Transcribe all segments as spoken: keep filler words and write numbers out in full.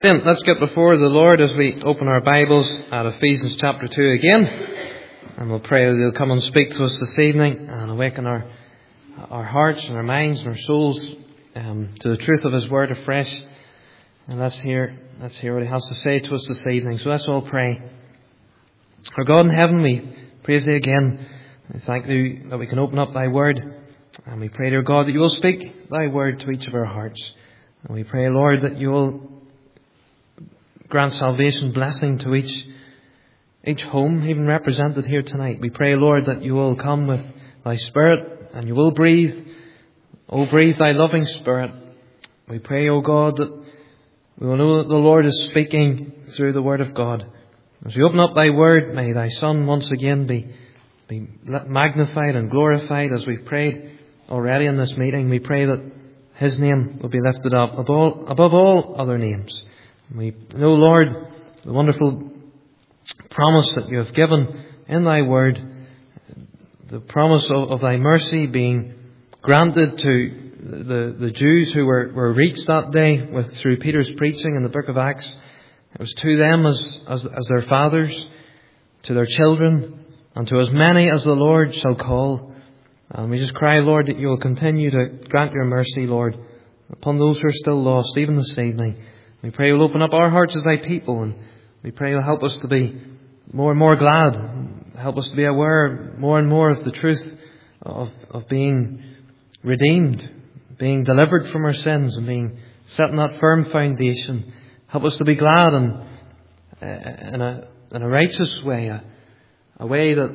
Then let's get before the Lord as we open our Bibles at Ephesians chapter two again, and we'll pray that He'll come and speak to us this evening and awaken our our hearts and our minds and our souls um, to the truth of His Word afresh. And let's hear let's hear what He has to say to us this evening. So let's all pray. Our God in heaven, we praise Thee again. We thank Thee that we can open up Thy Word, and we pray, dear God, that You will speak Thy Word to each of our hearts. And we pray, Lord, that You will grant salvation, blessing to each each home, even represented here tonight. We pray, Lord, that You will come with Thy Spirit and You will breathe, oh, breathe Thy loving Spirit. We pray, oh God, that we will know that the Lord is speaking through the Word of God. As we open up Thy Word, may Thy Son once again be, be magnified and glorified as we've prayed already in this meeting. We pray that His name will be lifted up above all, above all other names. We know, Lord, the wonderful promise that You have given in Thy Word, the promise of, of Thy mercy being granted to the, the Jews who were, were reached that day with through Peter's preaching in the book of Acts. It was to them as, as, as their fathers, to their children, and to as many as the Lord shall call. And we just cry, Lord, that You will continue to grant Your mercy, Lord, upon those who are still lost, even this evening. We pray You'll open up our hearts as Thy people, and we pray You'll help us to be more and more glad, help us to be aware more and more of the truth of, of being redeemed, being delivered from our sins and being set on that firm foundation. Help us to be glad and uh, in a in a righteous way, a, a way that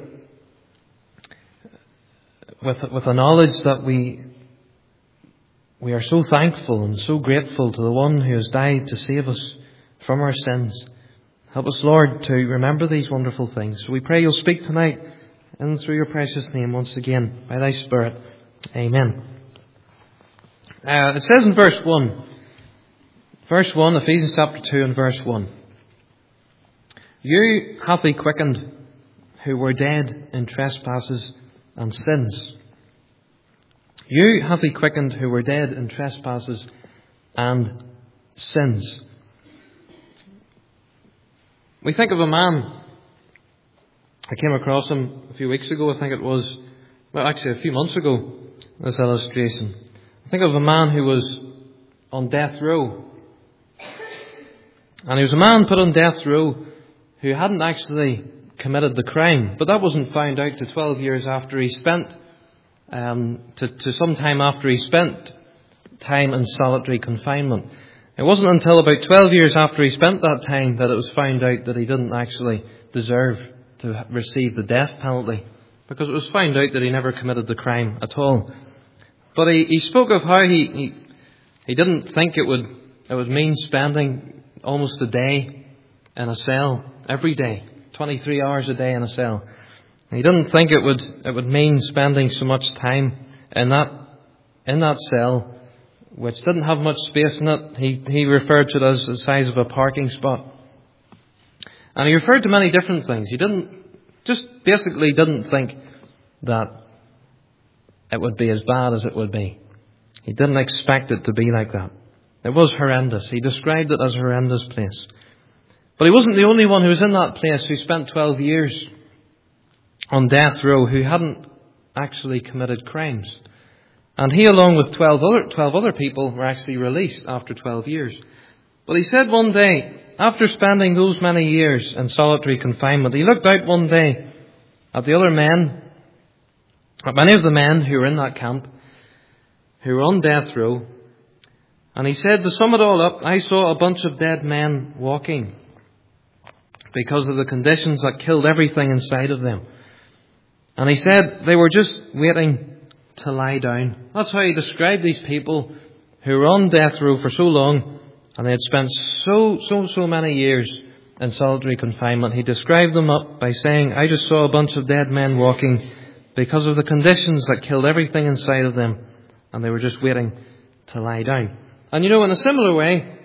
with with a knowledge that we We are so thankful and so grateful to the one who has died to save us from our sins. Help us, Lord, to remember these wonderful things. So we pray You'll speak tonight and through Your precious name once again by Thy Spirit. Amen. Uh, it says in verse one, verse one, Ephesians chapter two and verse one, You hath He quickened who were dead in trespasses and sins. You hath He quickened who were dead in trespasses and sins. We think of a man. I came across him a few weeks ago. I think it was, well, actually a few months ago, this illustration. I think of a man who was on death row. And he was a man put on death row who hadn't actually committed the crime. But that wasn't found out to twelve years after he spent Um, to, to some time after he spent time in solitary confinement. It wasn't until about twelve years after he spent that time that it was found out that he didn't actually deserve to receive the death penalty, because it was found out that he never committed the crime at all. But he, he spoke of how he, he he didn't think it would it would mean spending almost a day in a cell every day, twenty-three hours a day in a cell. He didn't think it would it would mean spending so much time in that in that cell, which didn't have much space in it. He he referred to it as the size of a parking spot, and he referred to many different things. He didn't just basically didn't think that it would be as bad as it would be. He didn't expect it to be like that. It was horrendous. He described it as a horrendous place. But he wasn't the only one who was in that place who spent twelve years on death row who hadn't actually committed crimes. And he, along with twelve other, twelve other people, were actually released after twelve years. But he said one day, after spending those many years in solitary confinement, he looked out one day at the other men, at many of the men who were in that camp, who were on death row, and he said, to sum it all up, I saw a bunch of dead men walking because of the conditions that killed everything inside of them. And he said they were just waiting to lie down. That's how he described these people who were on death row for so long, and they had spent so, so, so many years in solitary confinement. He described them up by saying, I just saw a bunch of dead men walking because of the conditions that killed everything inside of them, and they were just waiting to lie down. And you know, in a similar way,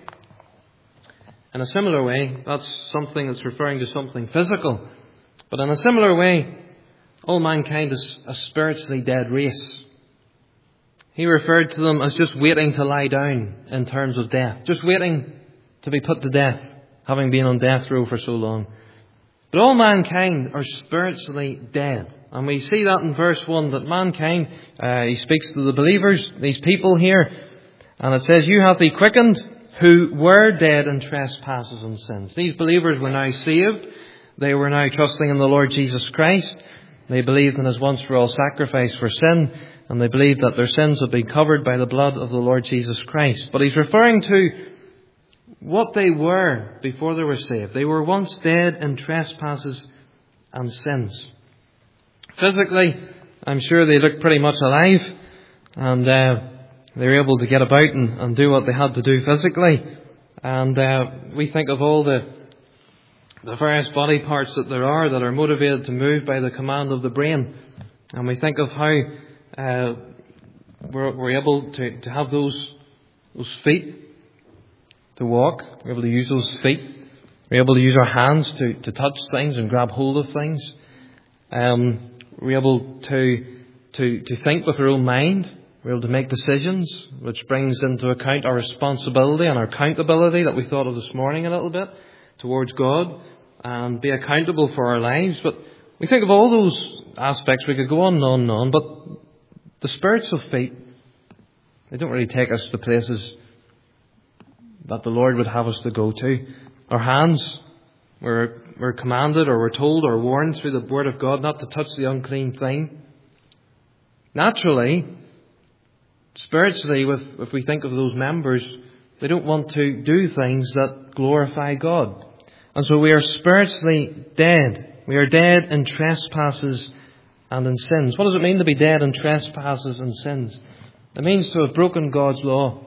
in a similar way, that's something that's referring to something physical. But in a similar way, all mankind is a spiritually dead race. He referred to them as just waiting to lie down in terms of death. Just waiting to be put to death, having been on death row for so long. But all mankind are spiritually dead. And we see that in verse one, that mankind, uh, he speaks to the believers, these people here, and it says, you hath he quickened who were dead in trespasses and sins. These believers were now saved. They were now trusting in the Lord Jesus Christ. They believed in his once for all sacrifice for sin, and they believed that their sins had been covered by the blood of the Lord Jesus Christ. But he's referring to what they were before they were saved. They were once dead in trespasses and sins. Physically, I'm sure they looked pretty much alive, and uh, they were able to get about and, and do what they had to do physically. And uh, we think of all the, the various body parts that there are that are motivated to move by the command of the brain. And we think of how uh, we're, we're able to, to have those, those feet to walk. We're able to use those feet. We're able to use our hands to, to touch things and grab hold of things. Um, we're able to, to, to think with our own mind. We're able to make decisions, which brings into account our responsibility and our accountability that we thought of this morning a little bit towards God, and be accountable for our lives. But we think of all those aspects. We could go on and on and on. But the spiritual feet, they don't really take us to places that the Lord would have us to go to. Our hands, we're, we're commanded or we're told or warned through the Word of God not to touch the unclean thing. Naturally, spiritually, with, if we think of those members, they don't want to do things that glorify God. And so we are spiritually dead. We are dead in trespasses and in sins. What does it mean to be dead in trespasses and sins? It means to have broken God's law.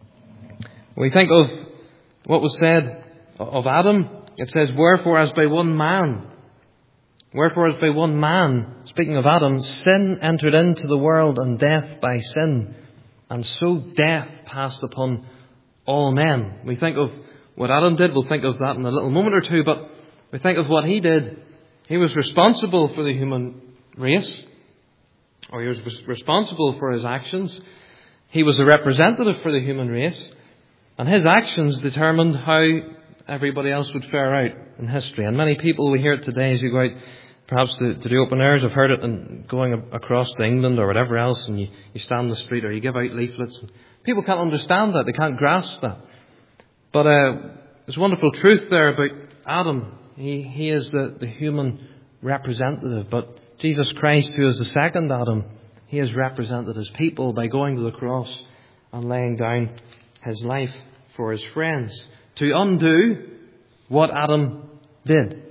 We think of what was said of Adam. It says, wherefore as by one man, wherefore as by one man, speaking of Adam, sin entered into the world, and death by sin. And so death passed upon all men. We think of what Adam did. We'll think of that in a little moment or two. But we think of what he did. He was responsible for the human race. Or he was responsible for his actions. He was a representative for the human race. And his actions determined how everybody else would fare out in history. And many people, we hear it today as you go out perhaps to, to do open airs. I've heard it in going across to England or whatever else, and you, you stand in the street or you give out leaflets. And people can't understand that. They can't grasp that. But uh, there's a wonderful truth there about Adam. He, he is the, the human representative. But Jesus Christ, who is the second Adam, he has represented his people by going to the cross and laying down his life for his friends to undo what Adam did.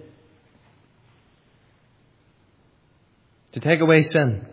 To take away sin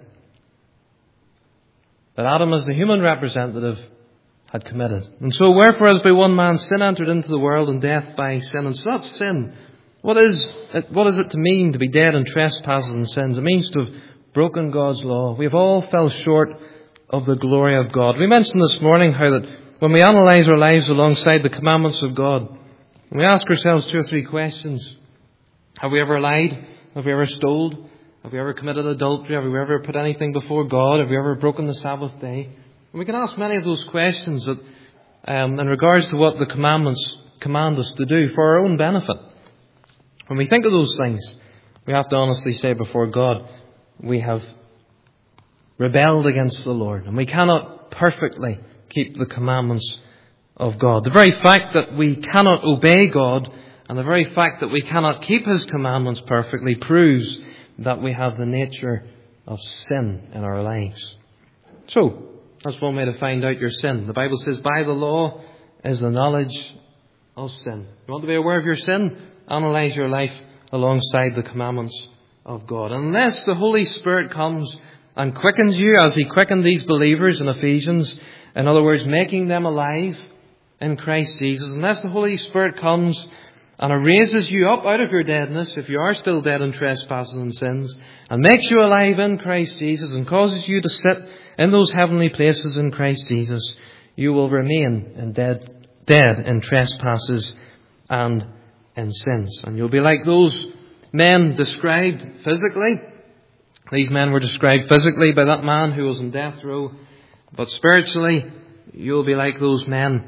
that Adam, as the human representative, had committed. And so wherefore as by one man sin entered into the world, and death by sin. And so that's sin. What is it, what is it to mean to be dead in trespasses and sins? It means to have broken God's law. We have all fell short of the glory of God. We mentioned this morning how that when we analyse our lives alongside the commandments of God, we ask ourselves two or three questions. Have we ever lied? Have we ever stole? Have we ever committed adultery? Have we ever put anything before God? Have we ever broken the Sabbath day? And we can ask many of those questions that, um, in regards to what the commandments command us to do for our own benefit. When we think of those things, we have to honestly say before God, we have rebelled against the Lord, and we cannot perfectly keep the commandments of God. The very fact that we cannot obey God, and the very fact that we cannot keep his commandments perfectly, proves that we have the nature of sin in our lives. So, that's one way to find out your sin. The Bible says, by the law is the knowledge of sin. You want to be aware of your sin? Analyse your life alongside the commandments of God. Unless the Holy Spirit comes and quickens you, as he quickened these believers in Ephesians, in other words, making them alive in Christ Jesus, unless the Holy Spirit comes and raises you up out of your deadness, if you are still dead in trespasses and sins, and makes you alive in Christ Jesus, and causes you to sit in those heavenly places in Christ Jesus, you will remain in dead, dead in trespasses and in sins. And you'll be like those men described physically. These men were described physically by that man who was in death row. But spiritually, you'll be like those men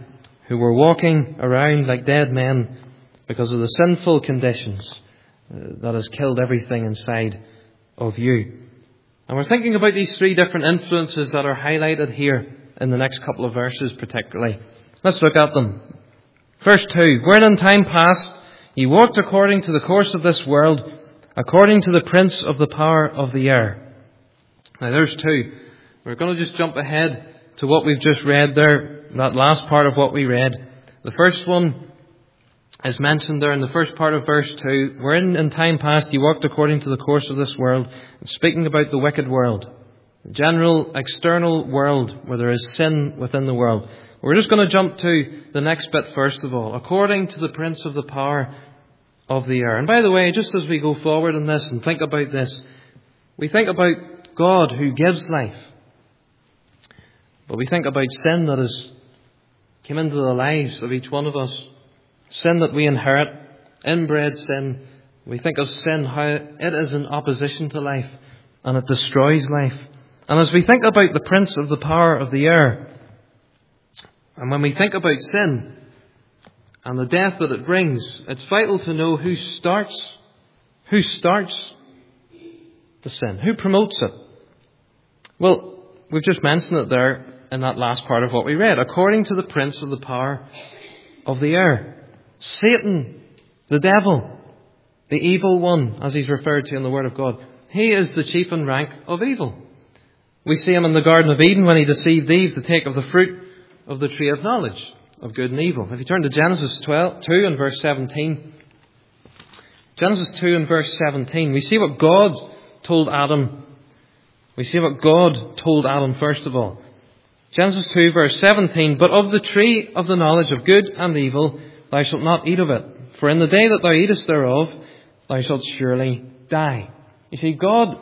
who were walking around like dead men because of the sinful conditions uh, that has killed everything inside of you. And we're thinking about these three different influences that are highlighted here in the next couple of verses particularly. Let's look at them. Verse two, wherein in time past ye walked according to the course of this world, according to the prince of the power of the air. Now there's two. We're going to just jump ahead to what we've just read there, that last part of what we read. The first one is mentioned there in the first part of verse two, wherein in time past ye walked according to the course of this world, speaking about the wicked world, the general external world where there is sin within the world. We're just going to jump to the next bit first of all, according to the prince of the power of the air. And by the way, just as we go forward in this and think about this, we think about God who gives life. But we think about sin that has come into the lives of each one of us. Sin that we inherit, inbred sin. We think of sin, how it is in opposition to life and it destroys life. And as we think about the prince of the power of the air, and when we think about sin and the death that it brings, it's vital to know who starts, who starts the sin, who promotes it. Well, we've just mentioned it there in that last part of what we read. According to the prince of the power of the air. Satan, the devil, the evil one, as he's referred to in the Word of God. He is the chief in rank of evil. We see him in the Garden of Eden when he deceived Eve to take of the fruit of the tree of knowledge of good and evil. If you turn to Genesis twelve, two and verse seventeen. Genesis two and verse seventeen. We see what God told Adam. We see what God told Adam first of all. Genesis two verse seventeen. But of the tree of the knowledge of good and evil thou shalt not eat of it. For in the day that thou eatest thereof thou shalt surely die. You see, God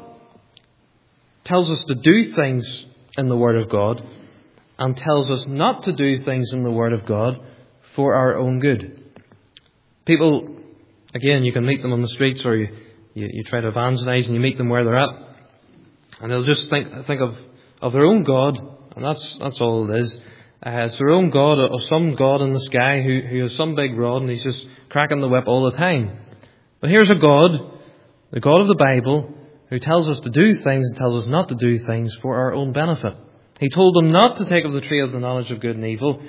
tells us to do things in the Word of God and tells us not to do things in the Word of God for our own good. People, again, you can meet them on the streets or you, you, you try to evangelize and you meet them where they're at. And they'll just think think of, of their own God, and that's that's all it is. Uh, it's their own God, or some God in the sky who, who has some big rod and he's just cracking the whip all the time. But here's a God, the God of the Bible, who tells us to do things and tells us not to do things for our own benefit. He told them not to take of the tree of the knowledge of good and evil.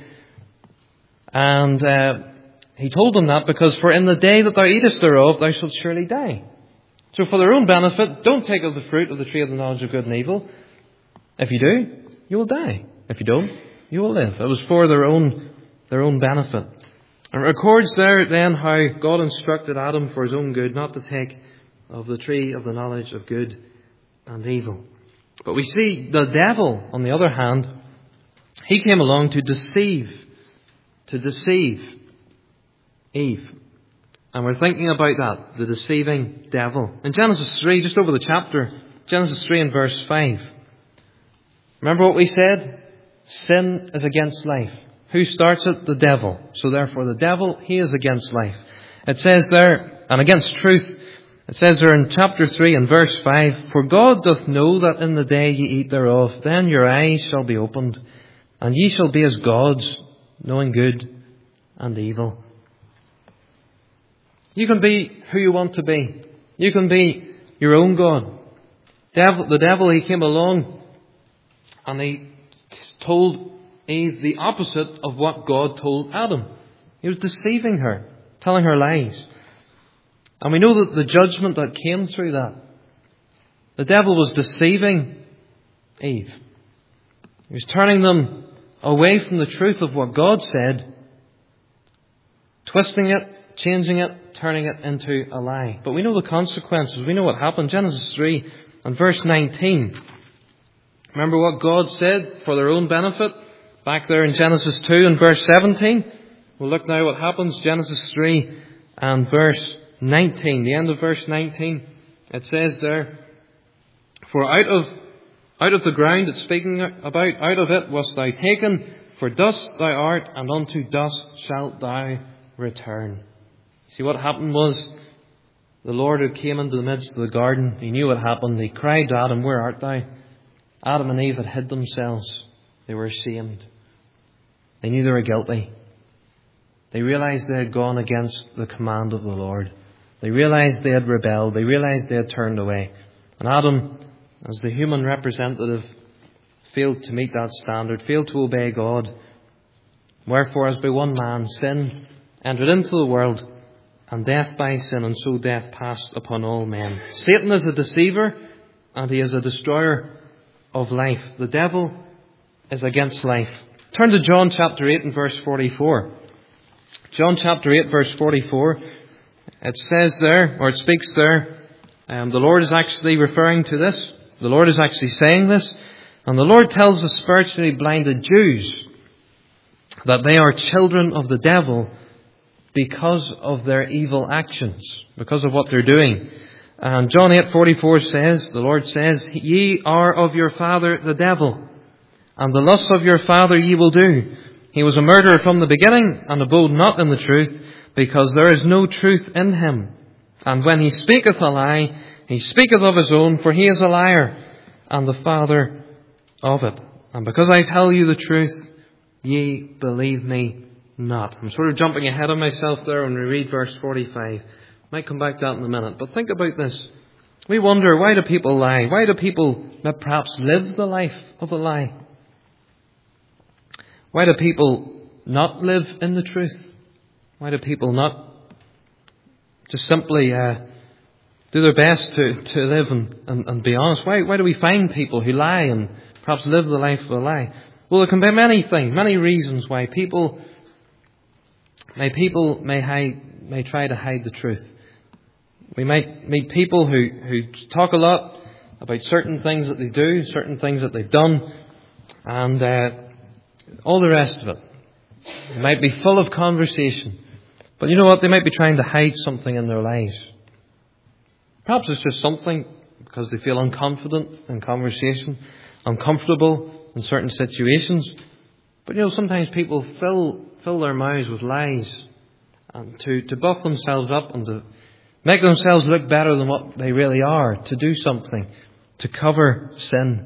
And uh, he told them that because for in the day that thou eatest thereof, thou shalt surely die. So for their own benefit, don't take of the fruit of the tree of the knowledge of good and evil. If you do, you will die. If you don't, you will live. It was for their own, their own benefit. And it records there then how God instructed Adam for his own good not to take of the tree of the knowledge of good and evil. But we see the devil, on the other hand, he came along to deceive, to deceive Eve. And we're thinking about that, the deceiving devil. In Genesis three, just over the chapter, Genesis three and verse five. Remember what we said? Sin is against life. Who starts it? The devil. So therefore the devil, he is against life. It says there, and against truth, it says there in chapter three and verse five, For God doth know that in the day ye eat thereof, then your eyes shall be opened, and ye shall be as gods, knowing good and evil. You can be who you want to be. You can be your own God. Devil, the devil, he came along and he told Eve the opposite of what God told Adam. He was deceiving her, telling her lies. And we know that the judgment that came through that, the devil was deceiving Eve. He was turning them away from the truth of what God said, twisting it, changing it, turning it into a lie. But we know the consequences. We know what happened. Genesis three and verse nineteen. Remember what God said for their own benefit? Back there in Genesis two and verse seventeen. We'll look now what happens. Genesis three and verse nineteen. The end of verse nineteen. It says there, For out of out of the ground it's speaking about, out of it wast thou taken, for dust thou art, and unto dust shalt thou return. See, what happened was, the Lord who came into the midst of the garden, he knew what happened. He cried to Adam, Where art thou? Adam and Eve had hid themselves. They were ashamed. They knew they were guilty. They realized they had gone against the command of the Lord. They realized they had rebelled. They realized they had turned away. And Adam, as the human representative, failed to meet that standard, failed to obey God. Wherefore, as by one man sin entered into the world, and death by sin, and so death passed upon all men. Satan is a deceiver, and he is a destroyer of life. The devil is against life. Turn to John chapter eight and verse forty-four. John chapter eight verse forty-four. It says there, or it speaks there, um, the Lord is actually referring to this. The Lord is actually saying this. And the Lord tells the spiritually blinded Jews that they are children of the devil because of their evil actions, because of what they're doing. And John eight forty-four says, the Lord says, "Ye are of your father the devil, and the lusts of your father ye will do. He was a murderer from the beginning, and abode not in the truth, because there is no truth in him. And when he speaketh a lie, he speaketh of his own, for he is a liar, and the father of it. And because I tell you the truth, ye believe me not." I'm sort of jumping ahead of myself there when we read verse forty-five. Might come back to that in a minute. But think about this. We wonder, why do people lie? Why do people perhaps live the life of a lie? Why do people not live in the truth? Why do people not just simply uh, do their best to, to live and, and, and be honest? Why, why do we find people who lie and perhaps live the life of a lie? Well, there can be many things, many reasons why people may people may hide, may try to hide the truth. We might meet people who, who talk a lot about certain things that they do, certain things that they've done, and uh, all the rest of it. They might be full of conversation, but you know what? They might be trying to hide something in their lives. Perhaps it's just something because they feel unconfident in conversation, uncomfortable in certain situations. But you know, sometimes people fill fill their mouths with lies, and to, to buff themselves up and to make themselves look better than what they really are, to do something, to cover sin,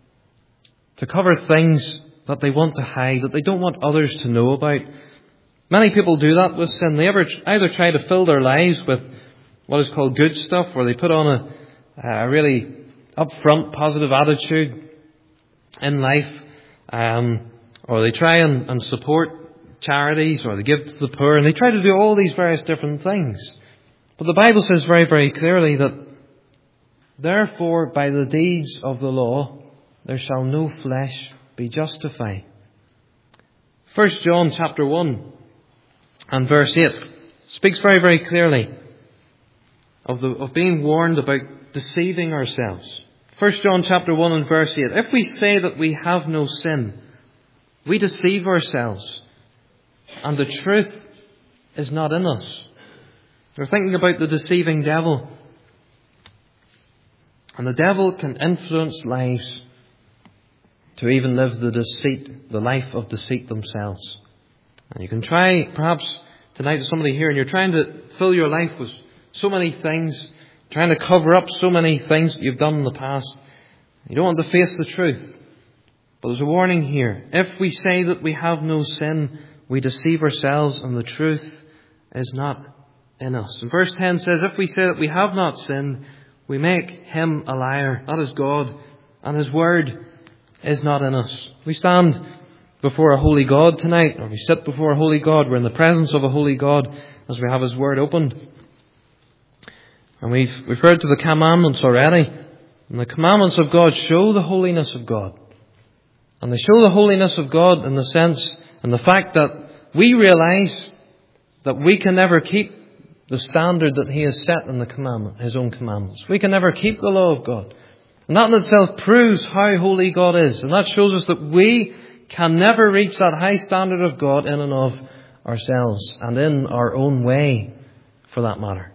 to cover things that they want to hide, that they don't want others to know about. Many people do that with sin. They ever either try to fill their lives with what is called good stuff, where they put on a, a really upfront, positive attitude in life, um, or they try and, and support charities, or they give to the poor, and they try to do all these various different things. But the Bible says very, very clearly that, "Therefore, by the deeds of the law, there shall no flesh be justified." First John chapter one and verse eight speaks very, very clearly of the of being warned about deceiving ourselves. First John chapter one and verse eight. "If we say that we have no sin, we deceive ourselves, and the truth is not in us." We're thinking about the deceiving devil. And the devil can influence lives to even live the deceit, the life of deceit themselves. And you can try, perhaps tonight, to somebody here, and you're trying to fill your life with so many things, trying to cover up so many things that you've done in the past. You don't want to face the truth. But there's a warning here. If we say that we have no sin, we deceive ourselves, and the truth is not in us. And verse ten says, "If we say that we have not sinned, we make him a liar," that is God, "and his word is not in us." We stand before a holy God tonight, or we sit before a holy God. We're in the presence of a holy God as we have his word opened. And we've referred to the commandments already. And the commandments of God show the holiness of God. And they show the holiness of God in the sense, and the fact that we realize that we can never keep the standard that he has set in the commandment, his own commandments. We can never keep the law of God. And that in itself proves how holy God is. And that shows us that we can never reach that high standard of God in and of ourselves, and in our own way, for that matter.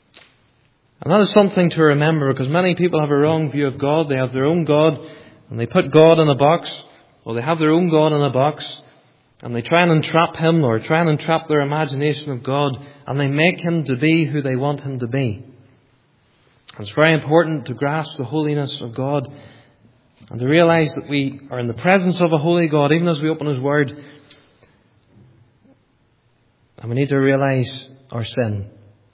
And that is something to remember, because many people have a wrong view of God. They have their own God, and they put God in a box, or they have their own God in a box, and they try and entrap him, or try and entrap their imagination of God, and they make him to be who they want him to be. And it's very important to grasp the holiness of God, and to realize that we are in the presence of a holy God, even as we open his word. And we need to realize our sin.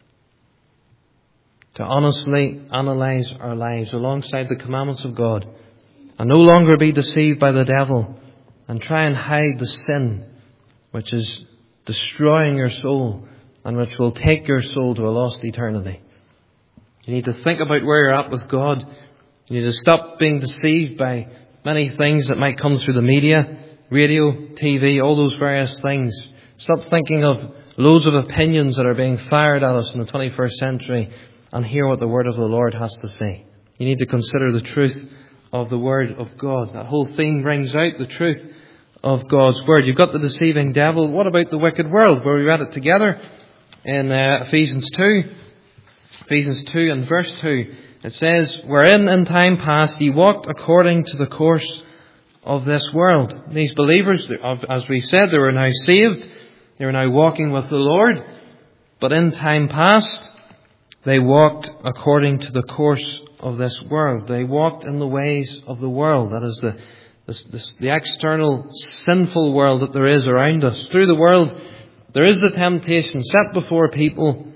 To honestly analyze our lives alongside the commandments of God. And no longer be deceived by the devil. And try and hide the sin which is destroying your soul and which will take your soul to a lost eternity. You need to think about where you're at with God. You need to stop being deceived by many things that might come through the media, radio, T V, all those various things. Stop thinking of loads of opinions that are being fired at us in the twenty-first century and hear what the Word of the Lord has to say. You need to consider the truth of the Word of God. That whole theme brings out the truth of God's Word. You've got the deceiving devil. What about the wicked world? Where we read it together in uh, Ephesians two. Ephesians two and verse two. It says, wherein in time past ye walked according to the course of this world. These believers, as we said, they were now saved. They were now walking with the Lord. But in time past, they walked according to the course of this world. They walked in the ways of the world. That is the, the, the, the external sinful world that there is around us. Through the world, there is the temptation set before people,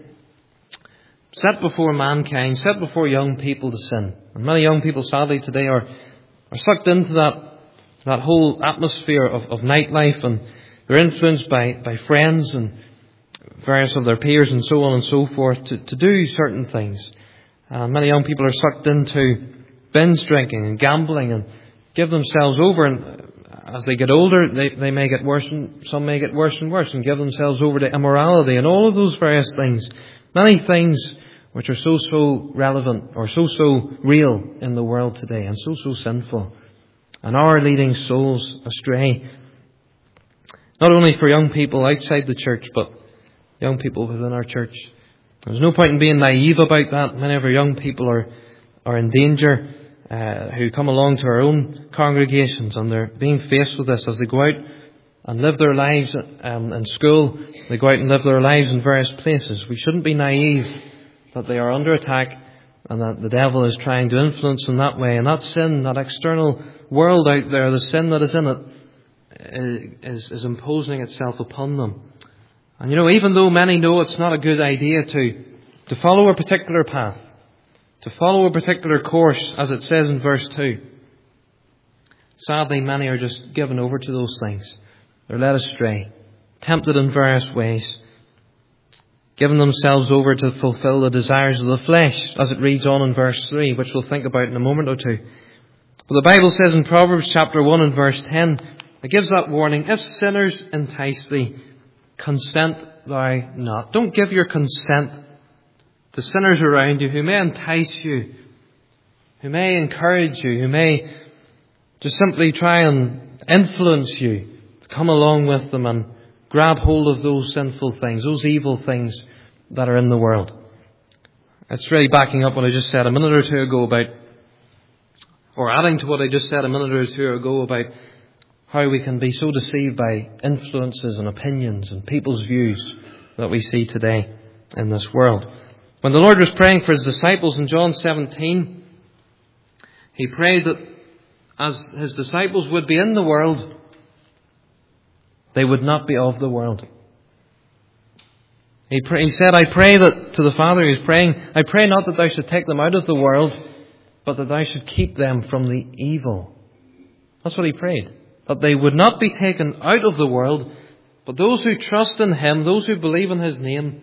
set before mankind, set before young people to sin. And many young people, sadly, today are, are sucked into that, that whole atmosphere of, of nightlife, and they're influenced by, by friends and various of their peers and so on and so forth to, to do certain things. Uh, many young people are sucked into binge drinking and gambling and give themselves over, and as they get older they, they may get worse, and some may get worse and worse and give themselves over to immorality and all of those various things. Many things which are so, so relevant or so, so real in the world today and so, so sinful, and are leading souls astray. Not only for young people outside the church, but young people within our church. There's no point in being naive about that. Many of our young people are, are in danger, uh, who come along to our own congregations, and they're being faced with this as they go out and live their lives um, in school. They go out and live their lives in various places. We shouldn't be naive that they are under attack and that the devil is trying to influence them that way. And that sin, that external world out there, the sin that is in it, is, is imposing itself upon them. And you know, even though many know it's not a good idea to, to follow a particular path, to follow a particular course, as it says in verse two, sadly many are just given over to those things. They're led astray, tempted in various ways, given themselves over to fulfill the desires of the flesh, as it reads on in verse three, which we'll think about in a moment or two. But the Bible says in Proverbs chapter one and verse ten, it gives that warning, if sinners entice thee, consent thou not. Don't give your consent to sinners around you who may entice you, who may encourage you, who may just simply try and influence you to come along with them and grab hold of those sinful things, those evil things that are in the world. It's really backing up what I just said a minute or two ago about, or adding to what I just said a minute or two ago about how we can be so deceived by influences and opinions and people's views that we see today in this world. When the Lord was praying for His disciples in John seventeen, He prayed that as His disciples would be in the world, they would not be of the world. He, pray, he said, I pray that, to the Father He was praying, I pray not that thou should take them out of the world, but that thou should keep them from the evil. That's what He prayed. That they would not be taken out of the world, but those who trust in Him, those who believe in His name,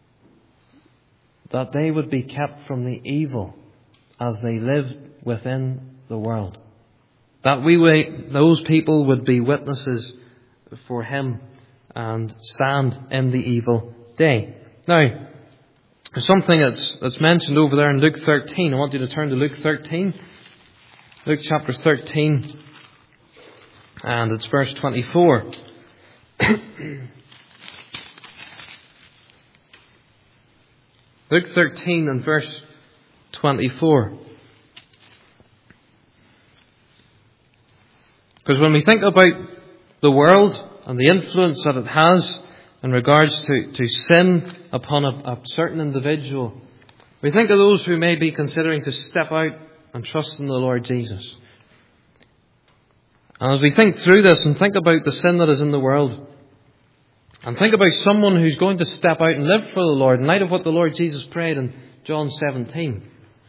that they would be kept from the evil as they lived within the world. That we, those people would be witnesses for Him and stand in the evil day. Now, there's something that's, that's mentioned over there in Luke thirteen. I want you to turn to Luke thirteen. Luke chapter thirteen. And it's verse twenty-four. Luke thirteen and verse twenty-four. Because when we think about the world and the influence that it has in regards to, to sin upon a, a certain individual, we think of those who may be considering to step out and trust in the Lord Jesus. And as we think through this and think about the sin that is in the world, And think about someone who's going to step out and live for the Lord in light of what the Lord Jesus prayed in John seventeen.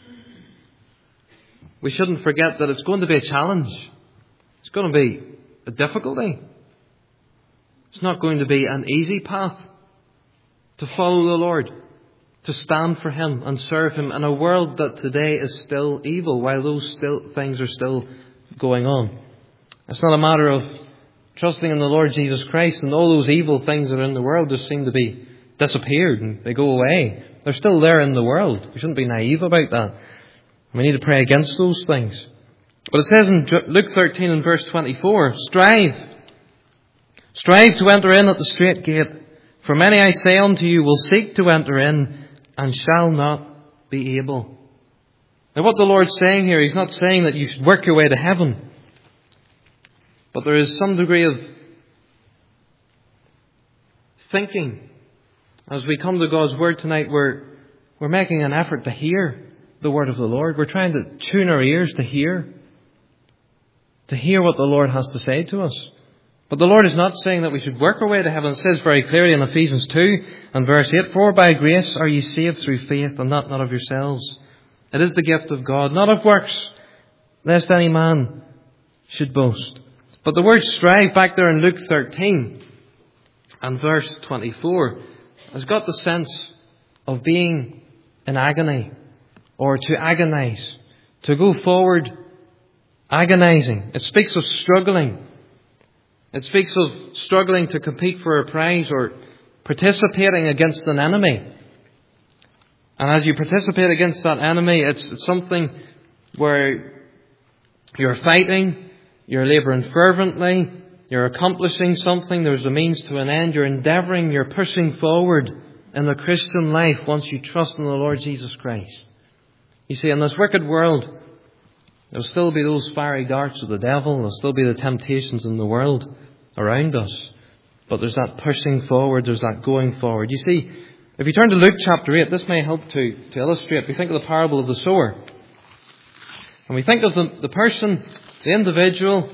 We shouldn't forget that it's going to be a challenge. It's going to be a difficulty. It's not going to be an easy path to follow the Lord, to stand for Him and serve Him in a world that today is still evil, while those still things are still going on. It's not a matter of trusting in the Lord Jesus Christ and all those evil things that are in the world just seem to be disappeared and they go away. They're still there in the world. We shouldn't be naive about that. We need to pray against those things. But it says in Luke thirteen and verse twenty-four, Strive. Strive to enter in at the strait gate. For many, I say unto you, will seek to enter in and shall not be able. Now what the Lord's saying here, He's not saying that you should work your way to heaven. But there is some degree of thinking. As we come to God's Word tonight, we're, we're making an effort to hear the Word of the Lord. We're trying to tune our ears to hear. To hear what the Lord has to say to us. But the Lord is not saying that we should work our way to heaven. It says very clearly in Ephesians two and verse eight, For by grace are ye saved through faith, and that not of yourselves. It is the gift of God, not of works, lest any man should boast. But the word strive back there in Luke thirteen and verse twenty-four has got the sense of being in agony, or to agonize, to go forward agonizing. It speaks of struggling. It speaks of struggling to compete for a prize or participating against an enemy. And as you participate against that enemy, it's, it's something where you're fighting, you're labouring fervently, you're accomplishing something, there's a means to an end, you're endeavouring, you're pushing forward in the Christian life once you trust in the Lord Jesus Christ. You see, in this wicked world, there'll still be those fiery darts of the devil, there'll still be the temptations in the world around us. But there's that pushing forward, there's that going forward. You see, if you turn to Luke chapter eight, this may help to, to illustrate. We think of the parable of the sower. And we think of the, the person, the individual,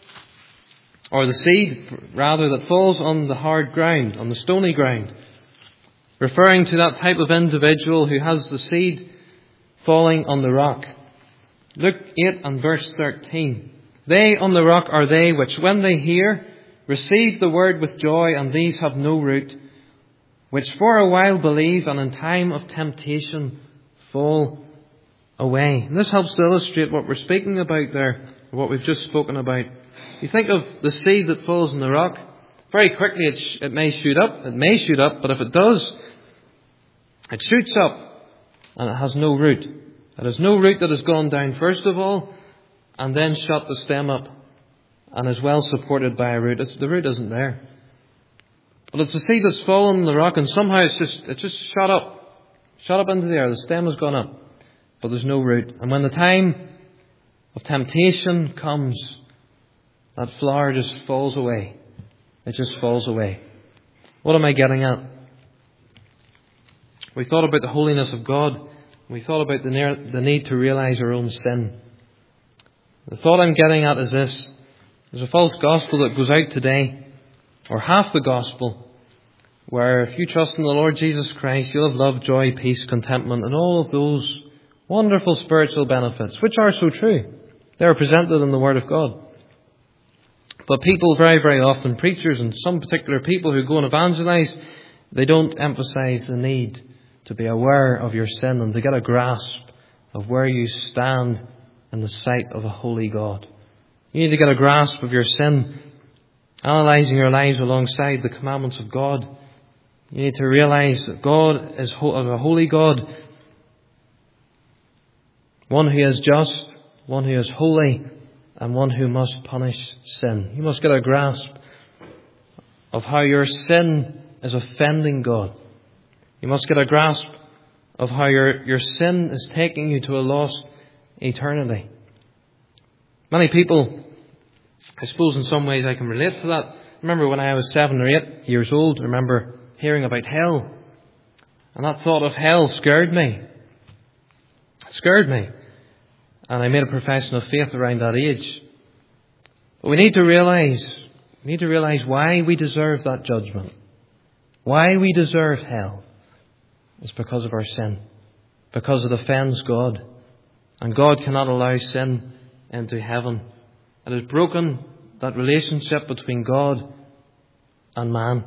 or the seed, rather, that falls on the hard ground, on the stony ground. Referring to that type of individual who has the seed falling on the rock. Luke eight and verse thirteen. They on the rock are they which, when they hear, receive the word with joy, and these have no root, which for a while believe, and in time of temptation fall away. And this helps to illustrate what we're speaking about there, what we've just spoken about. You think of the seed that falls on the rock. Very quickly it, sh- it may shoot up, it may shoot up, but if it does, it shoots up, and it has no root. It has no root that has gone down first of all, and then shot the stem up, and is well supported by a root. It's, the root isn't there. But it's the seed that's fallen on the rock, and somehow it's just it's just shot up. Shot up into the air. The stem has gone up, but there's no root. And when the time of temptation comes, that flower just falls away. It just falls away. What am I getting at? We thought about the holiness of God. We thought about the, near, the need to realize our own sin. The thought I'm getting at is this. There's a false gospel that goes out today, or half the gospel, where if you trust in the Lord Jesus Christ, you'll have love, joy, peace, contentment, and all of those wonderful spiritual benefits, which are so true. They are presented in the Word of God. But people very, very often, preachers and some particular people who go and evangelize, they don't emphasize the need to be aware of your sin and to get a grasp of where you stand in the sight of a holy God. You need to get a grasp of your sin, analysing your lives alongside the commandments of God. You need to realise that God is a holy God, one who is just, one who is holy, and one who must punish sin. You must get a grasp of how your sin is offending God. You must get a grasp of how your, your sin is taking you to a lost eternity. Many people, I suppose in some ways I can relate to that. I remember when I was seven or eight years old, I remember hearing about hell. And that thought of hell scared me. It scared me. And I made a profession of faith around that age. But we need to realise, we need to realise why we deserve that judgment. Why we deserve hell is because of our sin, because it offends God. And God cannot allow sin into heaven. It has broken that relationship between God and man.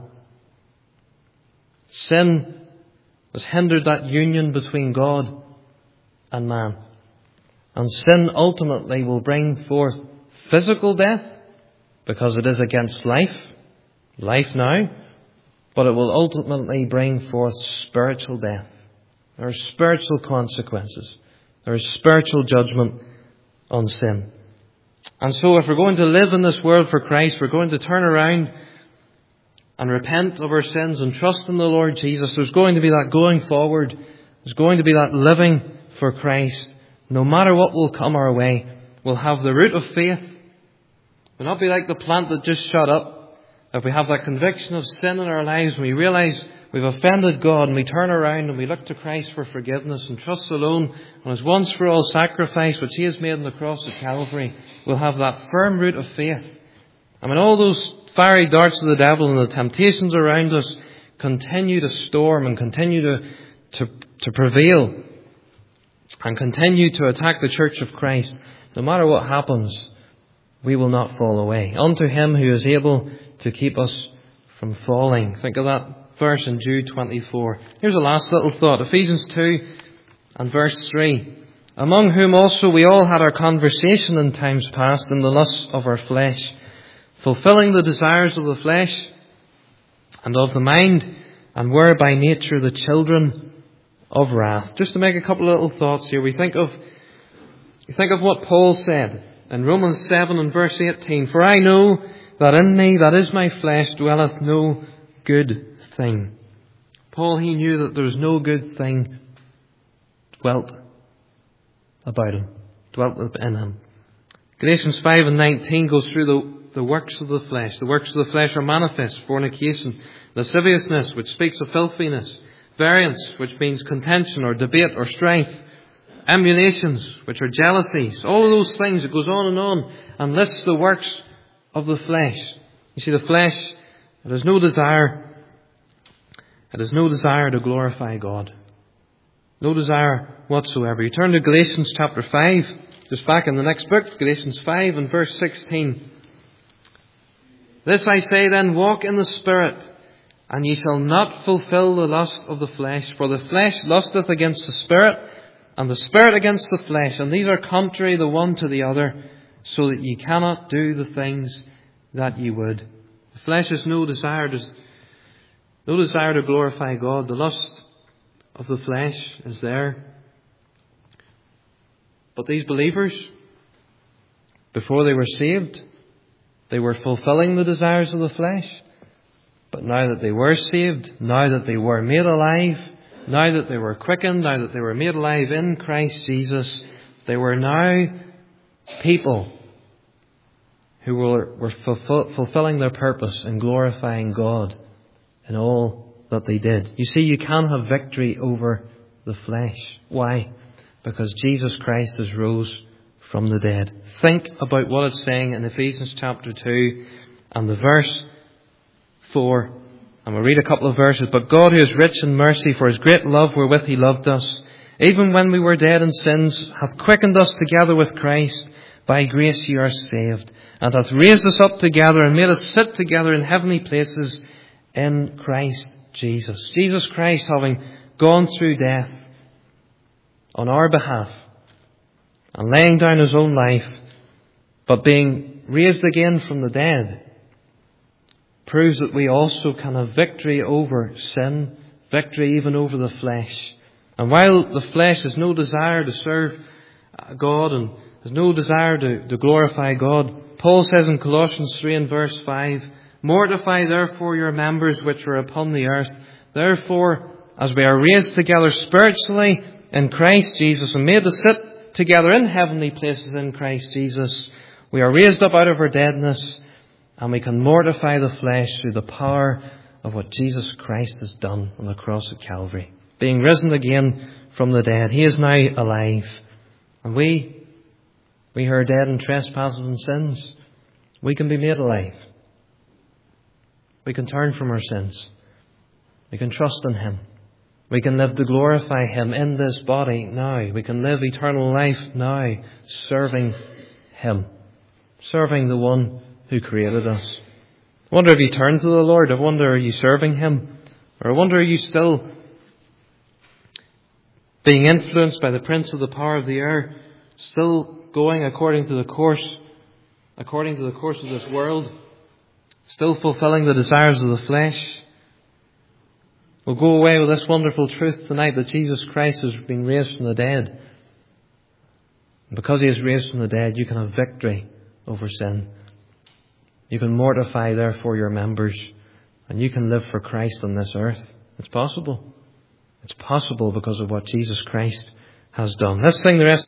Sin has hindered that union between God and man. And sin ultimately will bring forth physical death, because it is against life, life now, but it will ultimately bring forth spiritual death. There are spiritual consequences. There is spiritual judgment on sin. And so if we're going to live in this world for Christ, we're going to turn around and repent of our sins and trust in the Lord Jesus. There's going to be that going forward. There's going to be that living for Christ. No matter what will come our way, we'll have the root of faith. We'll not be like the plant that just shut up. If we have that conviction of sin in our lives, we realize we've offended God, and we turn around and we look to Christ for forgiveness and trust alone on His once for all sacrifice which He has made on the cross at Calvary, we'll have that firm root of faith. I mean, all those fiery darts of the devil and the temptations around us continue to storm and continue to, to, to prevail and continue to attack the church of Christ. No matter what happens, we will not fall away. Unto Him who is able to keep us from falling. Think of that verse in Jude twenty-four. Here's a last little thought. Ephesians two and verse three. Among whom also we all had our conversation in times past in the lusts of our flesh, fulfilling the desires of the flesh and of the mind, and were by nature the children of wrath. Just to make a couple of little thoughts here. We think of, we think of what Paul said in Romans seven and verse eighteen. For I know that in me, that is my flesh, dwelleth no good thing. Paul, he knew that there was no good thing dwelt about him, dwelt in him. Galatians five and nineteen goes through the, the works of the flesh. The works of the flesh are manifest: fornication, lasciviousness, which speaks of filthiness; variance, which means contention or debate or strife; emulations, which are jealousies. All of those things, it goes on and on and lists the works of the flesh. You see, the flesh, it has no desire, it has no desire to glorify God. No desire whatsoever. You turn to Galatians chapter five, just back in the next book, Galatians five and verse sixteen. This I say then, walk in the Spirit, and ye shall not fulfill the lust of the flesh. For the flesh lusteth against the Spirit, and the Spirit against the flesh, and these are contrary the one to the other, so that ye cannot do the things that ye would. The flesh has no desire to, no desire to glorify God. The lust of the flesh is there. But these believers, before they were saved, they were fulfilling the desires of the flesh. But now that they were saved, now that they were made alive, now that they were quickened, now that they were made alive in Christ Jesus, they were now people who were, were fulfill, fulfilling their purpose and glorifying God in all that they did. You see, you can have victory over the flesh. Why? Because Jesus Christ has rose from the dead. Think about what it's saying in Ephesians chapter two and the verse four. And we'll read a couple of verses. But God, who is rich in mercy, for His great love wherewith He loved us, even when we were dead in sins, hath quickened us together with Christ. By grace ye are saved, and hath raised us up together and made us sit together in heavenly places in Christ Jesus. Jesus Christ, having gone through death on our behalf and laying down His own life, but being raised again from the dead, proves that we also can have victory over sin, victory even over the flesh. And while the flesh has no desire to serve God and has no desire to, to glorify God, Paul says in Colossians three and verse five, mortify therefore your members which are upon the earth. Therefore, as we are raised together spiritually in Christ Jesus and made to sit together in heavenly places in Christ Jesus, we are raised up out of our deadness, and we can mortify the flesh through the power of what Jesus Christ has done on the cross at Calvary. Being risen again from the dead, He is now alive. And we, we who are dead in trespasses and sins, we can be made alive. We can turn from our sins. We can trust in Him. We can live to glorify Him in this body now. We can live eternal life now, serving Him, serving the one who created us. I wonder if you turn to the Lord. I wonder, are you serving Him? Or I wonder, are you still being influenced by the prince of the power of the air, still going according to the course, according to the course of this world, still fulfilling the desires of the flesh? We'll go away with this wonderful truth tonight, that Jesus Christ has been raised from the dead. And because He is raised from the dead, you can have victory over sin. You can mortify, therefore, your members, and you can live for Christ on this earth. It's possible. It's possible because of what Jesus Christ has done. Let's sing the rest.